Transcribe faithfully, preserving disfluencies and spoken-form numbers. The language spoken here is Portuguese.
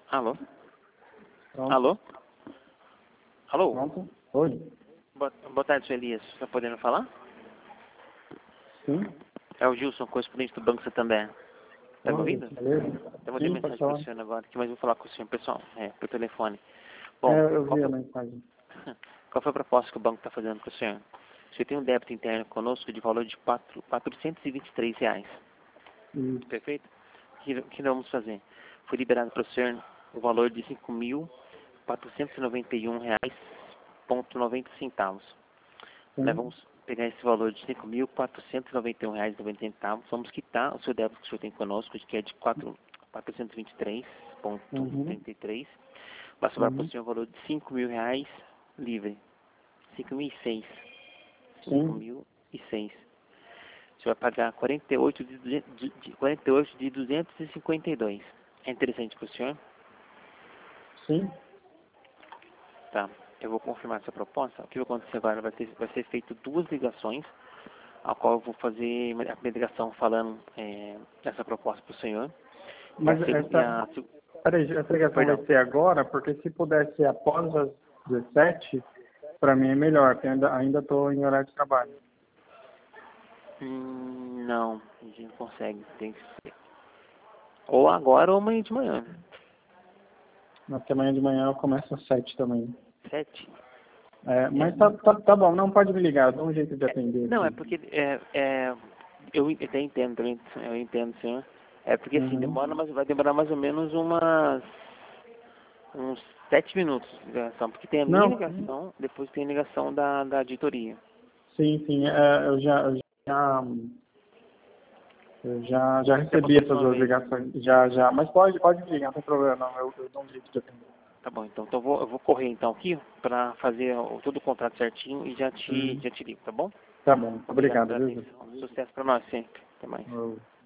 Alô? Pronto. Alô? Alô? Pronto. Oi. Boa, boa tarde, seu Elias. Está podendo falar? Sim. É o Gilson, correspondente do Banco Santander. Está me Oi, ouvindo? beleza? Eu mandei Sim, mensagem pode para o falar. senhor agora, aqui, mas vou falar com o senhor pessoal, é, por telefone. É, Bom, eu qual vi a foi, mensagem. qual foi a proposta que o banco está fazendo com o senhor? Você tem um débito interno conosco de valor de quatro, quatrocentos e vinte e três reais. Isso. Perfeito? O que, que nós vamos fazer? Foi liberado para o senhor o valor de cinco mil quatrocentos e noventa e um reais ponto noventa centavos. Nós Sim. vamos pegar esse valor de cinco mil quatrocentos e noventa e um reais e noventa centavos, vamos quitar o seu débito que o senhor tem conosco, que é de quatrocentos e vinte e três reais e Uhum. trinta e três centavos. Vai sobrar para o Uhum. senhor o valor de cinco mil reais livre. cinco mil e seis. cinco Sim. mil e seis. Você vai pagar quarenta e oito de, duzentos, de, de, quarenta e oito de duzentos e cinquenta e dois. É interessante para o senhor? Sim. Tá. Eu vou confirmar essa proposta. O que vai acontecer agora? Vai, ter, vai ser feito duas ligações, a qual eu vou fazer a primeira ligação falando é, essa proposta para o senhor. E a, Mas seg- e essa. a, se- Peraí, essa ligação vai perdão. ser agora, porque se puder ser após as dezessete, para mim é melhor, porque ainda ainda estou em horário de trabalho. Hum, não, a gente não consegue. Tem que ser. Ou agora ou amanhã de manhã. Mas que amanhã de manhã eu começo às sete também. Sete? É, É, mas tá, tá, tá bom, não pode me ligar, dá um jeito de é, atender não, é aqui. porque é, é, eu até entendo também, eu entendo, senhor. É porque assim, Uhum. demora, mas vai demorar mais ou menos umas uns sete minutos de ligação, porque tem a minha Não, ligação, depois tem a ligação da, da auditoria. sim, sim, é, eu já, eu já, eu já, já Já recebi passou por essas uma duas vez. ligações, já, já, mas pode, pode me ligar, não tem problema, não, eu, eu dou um jeito de atender. Tá bom, então, então eu, vou, eu vou correr então aqui para fazer o- todo o contrato certinho e já te, Uhum. já te ligo, tá bom? Tá bom, Obrigado obrigado, pela viu? atenção. Sucesso para nós sempre. Até mais. Eu-